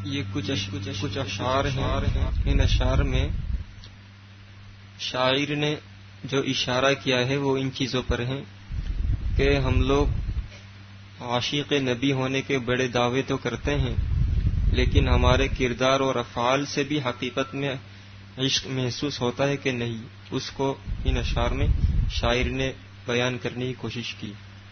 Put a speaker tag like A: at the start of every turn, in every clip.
A: یہ کچھ اشعار ہیں. ان اشعار میں شاعر نے جو اشارہ کیا ہے وہ ان چیزوں پر ہیں کہ ہم لوگ عاشق نبی ہونے کے بڑے دعوے تو کرتے ہیں، لیکن ہمارے کردار اور افعال سے بھی حقیقت میں عشق محسوس ہوتا ہے کہ نہیں. اس کو ان اشعار میں شاعر نے بیان کرنے کی کوشش کی.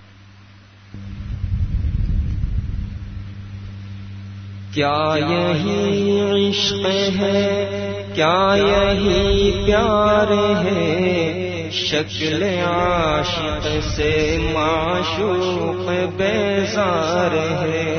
A: کیا یہی عشق ہے، کیا یہی پیار ہے، شکل عاشق سے معشوق بیزار ہے.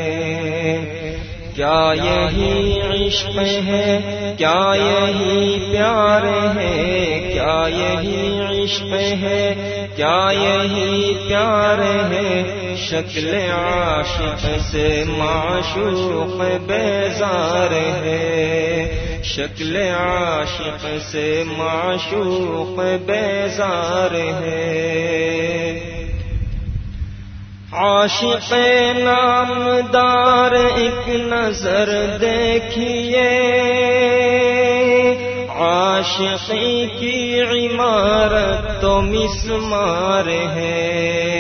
A: کیا یہی عشق ہے، کیا یہی پیار ہے، کیا یہی عشق ہے، کیا یہی پیار ہے، شکل عاشق سے معشوق بیزار ہے، شکل عاشق سے معشوق بیزار ہے. عاشق نامدار ایک نظر دیکھیے، عاشقی کی عمارت تو مسمار ہے.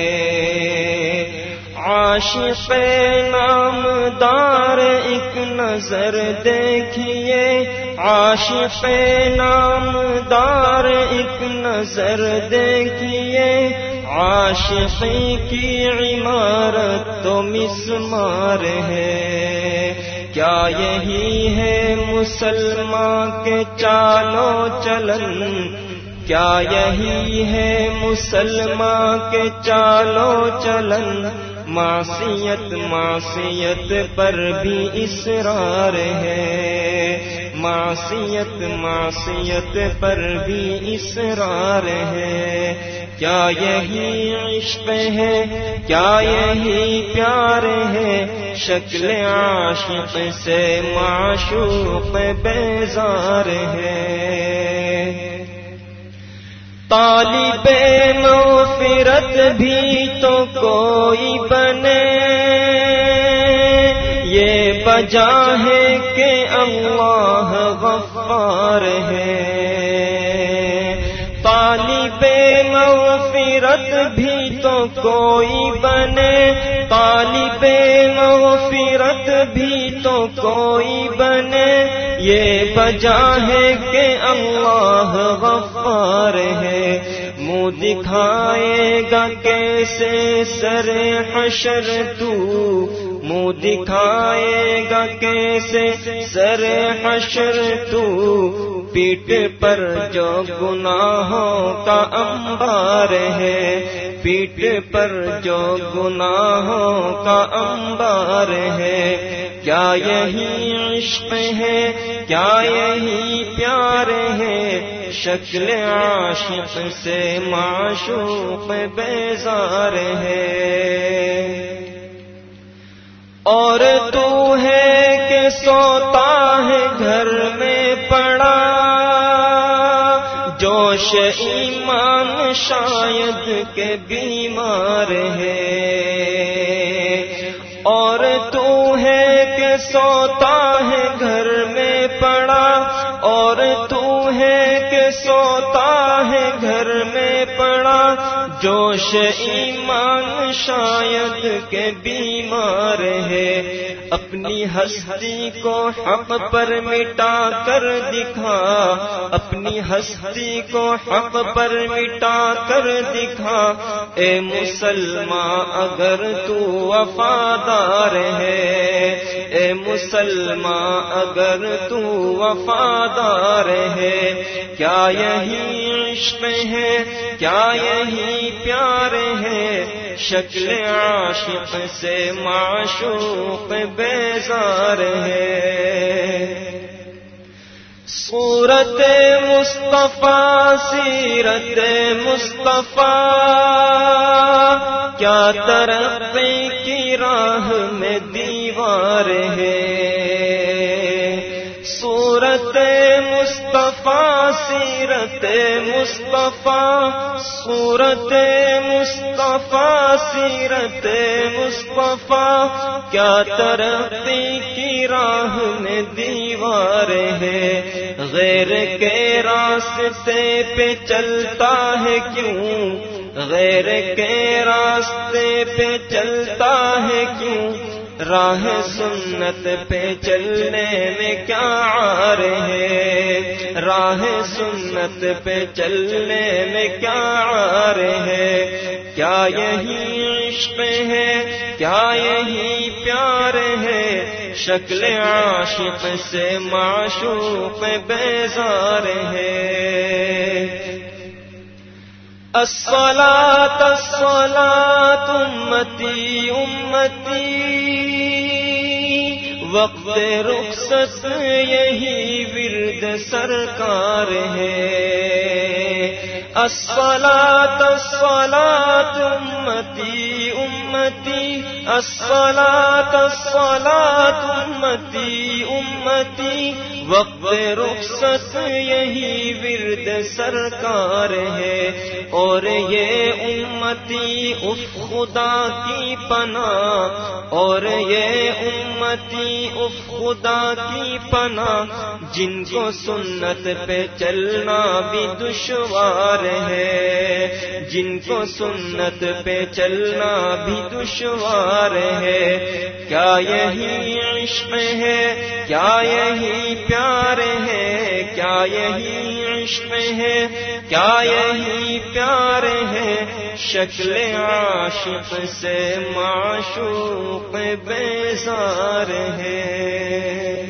A: عاشق نامدار ایک نظر دیکھیے، عاشق نامدار ایک نظر دیکھیے، عاشقی کی عمارت تو مسمار ہے. کیا یہی ہے مسلمان کے چالو چلن، کیا یہی ہے مسلمان کے چالو چلن، معصیت معصیت پر بھی اصرار ہے، معصیت معصیت پر بھی اصرار ہے. کیا یہی عشق ہے، کیا یہی پیار ہے، شکل عاشق سے معشوق بیزار ہے. طالب مغفرت بھی تو کوئی بنے، یہ وجہ ہے کہ اللہ غفار ہے. طالب مغفرت بھی تو کوئی بنے، طالب مغفرت بھی تو کوئی بنے، یہ وجہ ہے کہ اللہ غفار ہے. منہ دکھائے گا کیسے سر حشر تو، منہ دکھائے گا کیسے سر حشر تو، پیٹ پر جو گناہوں کا انبار ہے، پیٹ پر جو گناہوں کا انبار ہے. کیا یہی عشق ہے، کیا یہی پیار ہے، شکل عاشق سے معشوق بیزار ہے. اور تو ہے کہ سوتا ہے گھر میں پڑا، جوش ایمان شاید کے بیمار ہے. اور تو ہے کہ سوتا ہے گھر میں پڑا، اور تو ہے کہ سوتا ہے گھر میں پڑا، جوش ایمان شاید کے بیمار ہے. اپنی ہستی کو حق پر مٹا کر دکھا، اپنی ہستی کو حق پر مٹا کر دکھا، اے مسلمان اگر تو وفادار ہے، اے مسلمان اگر تو وفادار ہے. کیا یہی عشق ہے، کیا یہی پیار ہے، شکل عاشق سے معشوق بیزار ہے. صورت مصطفیٰ سیرت مصطفیٰ، کیا ترقی کی راہ میں دیوار ہے. صورت مصطفیٰ مصطفیٰ سیرت مصطفیٰ صورت مصطفیٰ سیرت مصطفیٰ کیا ترقی کی راہ میں دیوار ہے غیر کے راستے پہ چلتا ہے کیوں غیر کے راستے پہ چلتا ہے کیوں راہ سنت پہ چلنے میں کیا عار ہے راہ سنت پہ چلنے میں کیا عار ہے کیا یہی عشق ہے کیا یہی پیار ہے شکل عاشق سے معشوق بیزار ہے الصلاۃ الصلاۃ امتی امتی وقت رخصت یہی ورد سرکار ہے الصلاۃ الصلاۃ امتی امتی الصلاۃ الصلاۃ امتی امتی وقت رخصت یہی ورد سرکار ہے اور یہ امتی اف خدا کی پناہ اور یہ امتی اف خدا کی پناہ جن کو سنت پہ چلنا بھی دشوار ہے جن کو سنت پہ چلنا بھی دشوار ہے کیا یہی عشق ہے کیا یہی پیار ہے کیا یہی عشق ہے کیا یہی پیار ہے شکل عاشق سے معشوق بیزار ہے